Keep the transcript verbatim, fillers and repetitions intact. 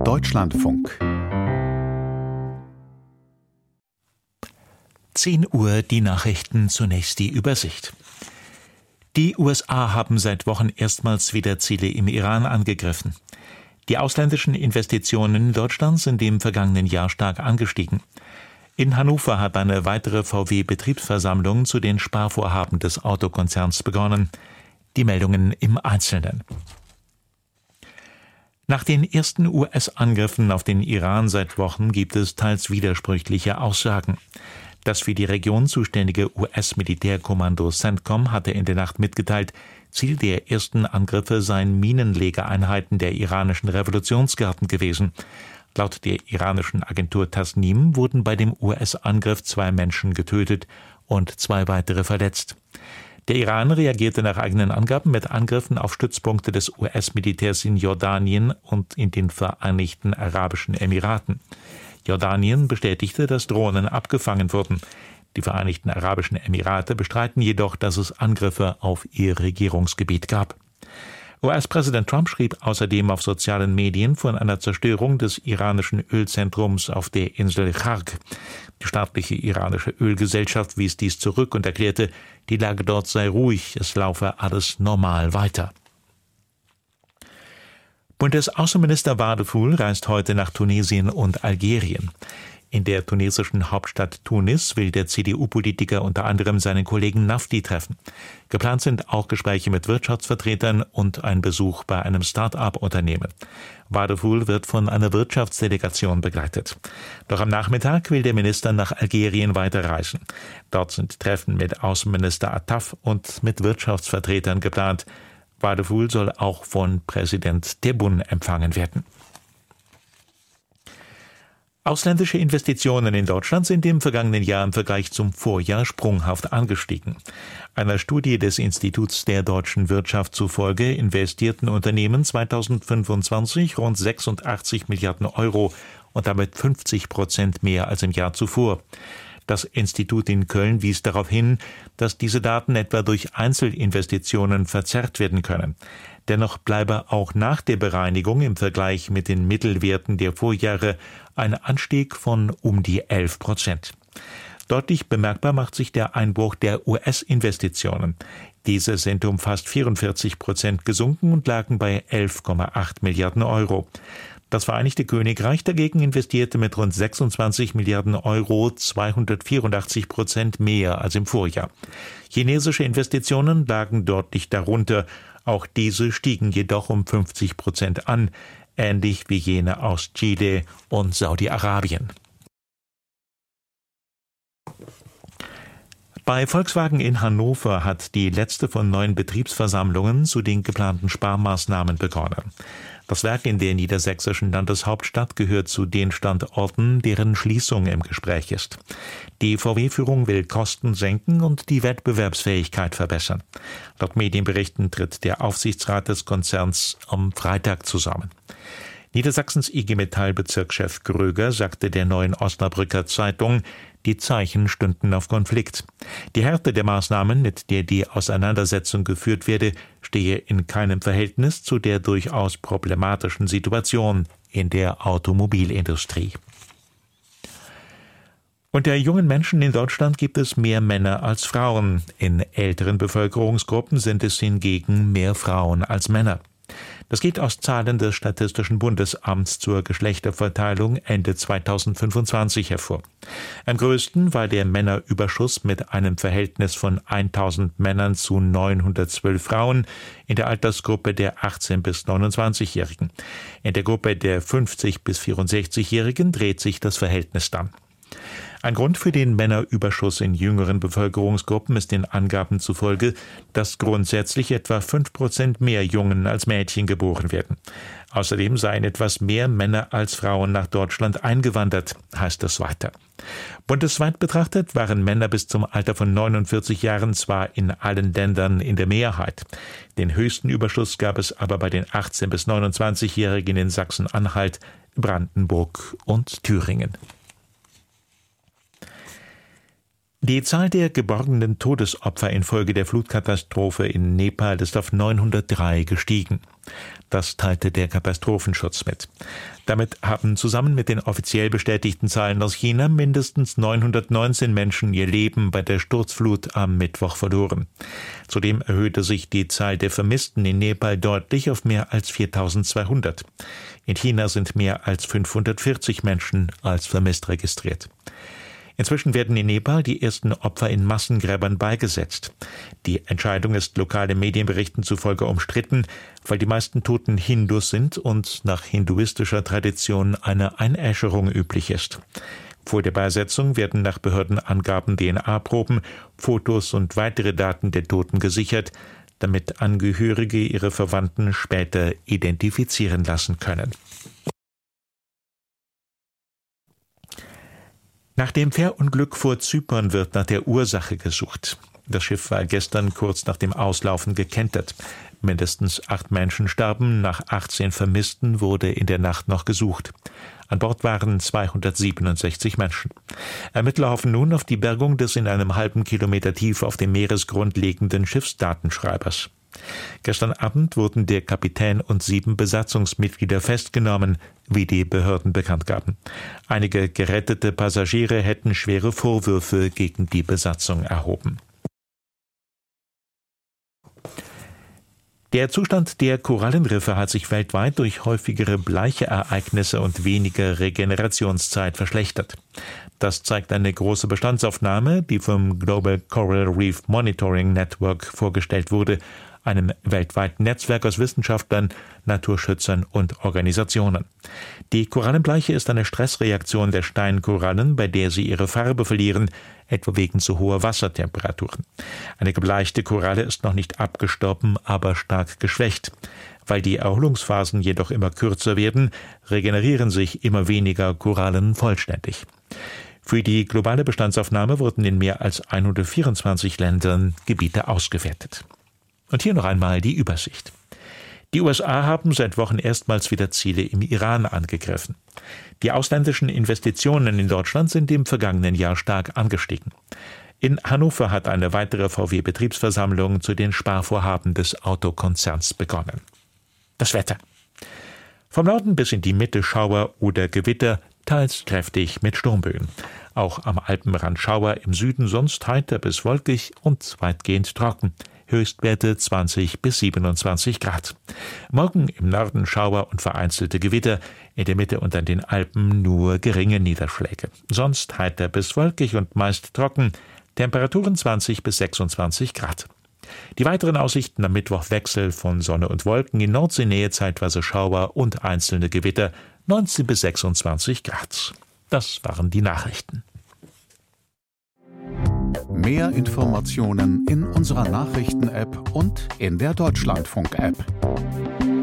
Deutschlandfunk. zehn Uhr die Nachrichten, zunächst die Übersicht. Die U S A haben seit Wochen erstmals wieder Ziele im Iran angegriffen. Die ausländischen Investitionen in Deutschland sind im vergangenen Jahr stark angestiegen. In Hannover hat eine weitere V W-Betriebsversammlung zu den Sparvorhaben des Autokonzerns begonnen. Die Meldungen im Einzelnen. Nach den ersten U S-Angriffen auf den Iran seit Wochen gibt es teils widersprüchliche Aussagen. Das für die Region zuständige U S-Militärkommando CENTCOM hatte in der Nacht mitgeteilt, Ziel der ersten Angriffe seien Minenlegeeinheiten der iranischen Revolutionsgarden gewesen. Laut der iranischen Agentur Tasnim wurden bei dem U S-Angriff zwei Menschen getötet und zwei weitere verletzt. Der Iran reagierte nach eigenen Angaben mit Angriffen auf Stützpunkte des U S-Militärs in Jordanien und in den Vereinigten Arabischen Emiraten. Jordanien bestätigte, dass Drohnen abgefangen wurden. Die Vereinigten Arabischen Emirate bestreiten jedoch, dass es Angriffe auf ihr Regierungsgebiet gab. U S-Präsident Trump schrieb außerdem auf sozialen Medien von einer Zerstörung des iranischen Ölzentrums auf der Insel Khark. Die staatliche iranische Ölgesellschaft wies dies zurück und erklärte, die Lage dort sei ruhig, es laufe alles normal weiter. Bundesaußenminister Wadephul reist heute nach Tunesien und Algerien. In der tunesischen Hauptstadt Tunis will der C D U-Politiker unter anderem seinen Kollegen Nafti treffen. Geplant sind auch Gespräche mit Wirtschaftsvertretern und ein Besuch bei einem Start-up-Unternehmen. Wadephul wird von einer Wirtschaftsdelegation begleitet. Doch am Nachmittag will der Minister nach Algerien weiterreisen. Dort sind Treffen mit Außenminister Attaf und mit Wirtschaftsvertretern geplant. Wadephul soll auch von Präsident Tebboune empfangen werden. Ausländische Investitionen in Deutschland sind im vergangenen Jahr im Vergleich zum Vorjahr sprunghaft angestiegen. Einer Studie des Instituts der deutschen Wirtschaft zufolge investierten Unternehmen zweitausendfünfundzwanzig rund sechsundachtzig Milliarden Euro und damit fünfzig Prozent mehr als im Jahr zuvor. Das Institut in Köln wies darauf hin, dass diese Daten etwa durch Einzelinvestitionen verzerrt werden können. Dennoch bleibe auch nach der Bereinigung im Vergleich mit den Mittelwerten der Vorjahre ein Anstieg von um die elf Prozent. Deutlich bemerkbar macht sich der Einbruch der U S-Investitionen. Diese sind um fast vierundvierzig Prozent gesunken und lagen bei elf Komma acht Milliarden Euro. Das Vereinigte Königreich dagegen investierte mit rund sechsundzwanzig Milliarden Euro zweihundertvierundachtzig Prozent mehr als im Vorjahr. Chinesische Investitionen lagen deutlich darunter. Auch diese stiegen jedoch um fünfzig Prozent an, ähnlich wie jene aus Chile und Saudi-Arabien. Bei Volkswagen in Hannover hat die letzte von neun Betriebsversammlungen zu den geplanten Sparmaßnahmen begonnen. Das Werk in der niedersächsischen Landeshauptstadt gehört zu den Standorten, deren Schließung im Gespräch ist. Die V W-Führung will Kosten senken und die Wettbewerbsfähigkeit verbessern. Laut Medienberichten tritt der Aufsichtsrat des Konzerns am Freitag zusammen. Niedersachsens I G Metall-Bezirkschef Gröger sagte der Neuen Osnabrücker Zeitung, die Zeichen stünden auf Konflikt. Die Härte der Maßnahmen, mit der die Auseinandersetzung geführt werde, stehe in keinem Verhältnis zu der durchaus problematischen Situation in der Automobilindustrie. Unter jungen Menschen in Deutschland gibt es mehr Männer als Frauen. In älteren Bevölkerungsgruppen sind es hingegen mehr Frauen als Männer. Das geht aus Zahlen des Statistischen Bundesamts zur Geschlechterverteilung Ende zweitausendfünfundzwanzig hervor. Am größten war der Männerüberschuss mit einem Verhältnis von tausend Männern zu neunhundertzwölf Frauen in der Altersgruppe der achtzehn- bis neunundzwanzigjährigen. In der Gruppe der fünfzig- bis vierundsechzigjährigen dreht sich das Verhältnis dann. Ein Grund für den Männerüberschuss in jüngeren Bevölkerungsgruppen ist den Angaben zufolge, dass grundsätzlich etwa fünf Prozent mehr Jungen als Mädchen geboren werden. Außerdem seien etwas mehr Männer als Frauen nach Deutschland eingewandert, heißt es weiter. Bundesweit betrachtet waren Männer bis zum Alter von neunundvierzig Jahren zwar in allen Ländern in der Mehrheit. Den höchsten Überschuss gab es aber bei den achtzehn- bis neunundzwanzigjährigen in Sachsen-Anhalt, Brandenburg und Thüringen. Die Zahl der geborgenen Todesopfer infolge der Flutkatastrophe in Nepal ist auf neunhundertdrei gestiegen. Das teilte der Katastrophenschutz mit. Damit haben zusammen mit den offiziell bestätigten Zahlen aus China mindestens neunhundertneunzehn Menschen ihr Leben bei der Sturzflut am Mittwoch verloren. Zudem erhöhte sich die Zahl der Vermissten in Nepal deutlich auf mehr als viertausendzweihundert. In China sind mehr als fünfhundertvierzig Menschen als vermisst registriert. Inzwischen werden in Nepal die ersten Opfer in Massengräbern beigesetzt. Die Entscheidung ist lokalen Medienberichten zufolge umstritten, weil die meisten Toten Hindus sind und nach hinduistischer Tradition eine Einäscherung üblich ist. Vor der Beisetzung werden nach Behördenangaben D N A-Proben, Fotos und weitere Daten der Toten gesichert, damit Angehörige ihre Verwandten später identifizieren lassen können. Nach dem Fährunglück vor Zypern wird nach der Ursache gesucht. Das Schiff war gestern kurz nach dem Auslaufen gekentert. Mindestens acht Menschen starben, nach achtzehn Vermissten wurde in der Nacht noch gesucht. An Bord waren zweihundertsiebenundsechzig Menschen. Ermittler hoffen nun auf die Bergung des in einem halben Kilometer Tiefe auf dem Meeresgrund liegenden Schiffsdatenschreibers. Gestern Abend wurden der Kapitän und sieben Besatzungsmitglieder festgenommen, wie die Behörden bekannt gaben. Einige gerettete Passagiere hätten schwere Vorwürfe gegen die Besatzung erhoben. Der Zustand der Korallenriffe hat sich weltweit durch häufigere Bleicheereignisse und weniger Regenerationszeit verschlechtert. Das zeigt eine große Bestandsaufnahme, die vom Global Coral Reef Monitoring Network vorgestellt wurde, einem weltweiten Netzwerk aus Wissenschaftlern, Naturschützern und Organisationen. Die Korallenbleiche ist eine Stressreaktion der Steinkorallen, bei der sie ihre Farbe verlieren, etwa wegen zu hoher Wassertemperaturen. Eine gebleichte Koralle ist noch nicht abgestorben, aber stark geschwächt. Weil die Erholungsphasen jedoch immer kürzer werden, regenerieren sich immer weniger Korallen vollständig. Für die globale Bestandsaufnahme wurden in mehr als hundertvierundzwanzig Ländern Gebiete ausgewertet. Und hier noch einmal die Übersicht. Die U S A haben seit Wochen erstmals wieder Ziele im Iran angegriffen. Die ausländischen Investitionen in Deutschland sind im vergangenen Jahr stark angestiegen. In Hannover hat eine weitere V W-Betriebsversammlung zu den Sparvorhaben des Autokonzerns begonnen. Das Wetter. Vom Norden bis in die Mitte Schauer oder Gewitter, teils kräftig mit Sturmböen. Auch am Alpenrand Schauer, im Süden sonst heiter bis wolkig und weitgehend trocken. Höchstwerte zwanzig bis siebenundzwanzig Grad. Morgen im Norden Schauer und vereinzelte Gewitter, in der Mitte und an den Alpen nur geringe Niederschläge. Sonst heiter bis wolkig und meist trocken, Temperaturen zwanzig bis sechsundzwanzig Grad. Die weiteren Aussichten am Mittwoch: Wechsel von Sonne und Wolken, in Nordseenähe zeitweise Schauer und einzelne Gewitter, neunzehn bis sechsundzwanzig Grad. Das waren die Nachrichten. Mehr Informationen in unserer Nachrichten-App und in der Deutschlandfunk-App.